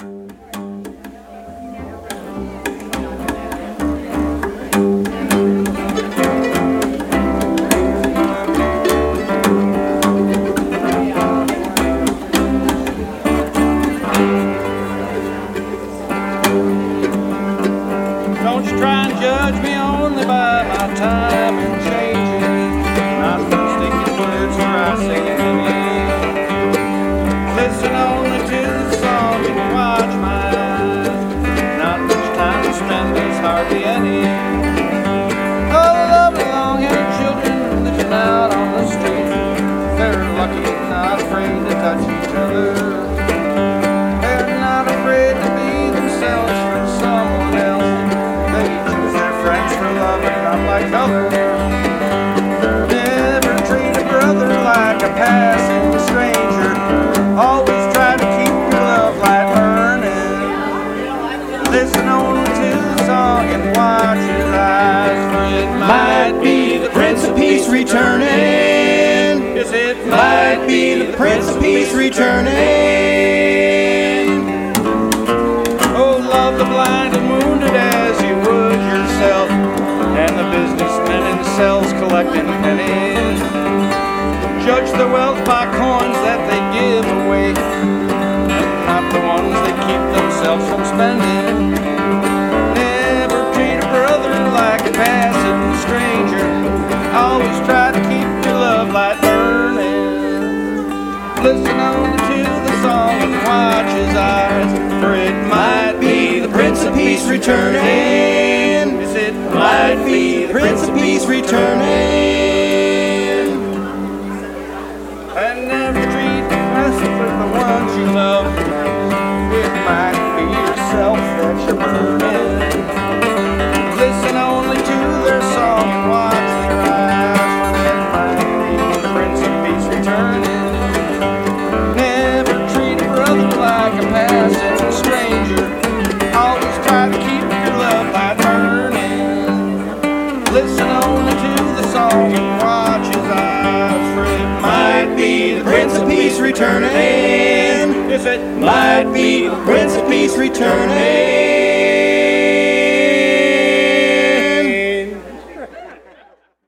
Don't you try and judge me only by my time and changing. Not sticking words where I sing it in. Listen only to the song and watch my eyes. Not much time to spend, there's hardly any. Oh, lovely long-haired children living out on the street. They're lucky and not afraid to touch each other. They're not afraid to be themselves for someone else. They choose their friends for love and not like color. Never treat a brother like a passing stranger. Always try to keep your love light burning. Listen only to the song and watch his eyes. For it might be the Prince of Peace returning. Yes, it might be the Prince of Peace returning. Oh, love the blind and wounded as you would yourself, and the businessmen in cells collecting pennies. Judge their wealth by coins that they give away, and not the ones they keep themselves from spending. Never treat a brother like a passing stranger. Always try to keep your love light burning. Listen only to the song and watch his eyes, for it might be the Prince of Peace returning. Yes, it might be the Prince of Peace returning. And never treat the rest of the ones you love. It might be yourself that you're burning. Listen only to their song and watch their eyes, for it might be the Prince of Peace returning. Never treat a brother like a passing stranger. Always try to keep your love light burning. Listen only to the song and watch his eyes, for it might be the Prince of Peace returning. Yes, it might be the Prince of Peace returning.